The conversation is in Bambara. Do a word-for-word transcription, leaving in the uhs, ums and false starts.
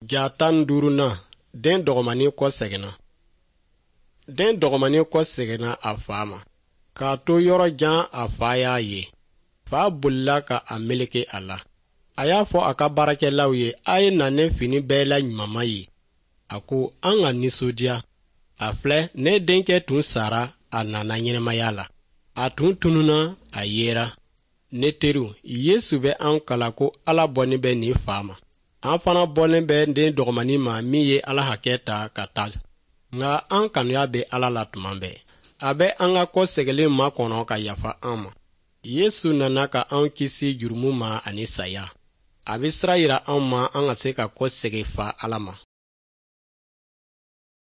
Ja tan duuru na den dɔgɔmani kɔ seginna. Den dɔgɔmani kɔ seginna a fa ma. K'a to yɔrɔ jan a fa y'a ye. Fa bolila ka a meleke a la. A y'a fɔ a ka baarakɛlaw ye, a ye na ne fini bɛɛ la ɲumanma ye. A ko, an ka nisɔndiya. A filɛ, ne denkɛ tun sara a nana ɲɛnɛmaya la. A tun tununa a yera. Ne teriw, Yesu bɛ an kala ko Ala bɔnen bɛ nin fa ma. An fana bɔlen bɛ den dɔgɔmani ma min ye Ala hakɛ ta ka taa. Nka an kanuya bɛ Ala la tuma bɛɛ. A bɛ an ka kɔ seginlen ma kɔnɔ ka yafa an ma. Yesu nana ka an kisi jurumu ma ani saya. A bɛ sira yira an ma an ka se ka kɔ segin fa Ala ma.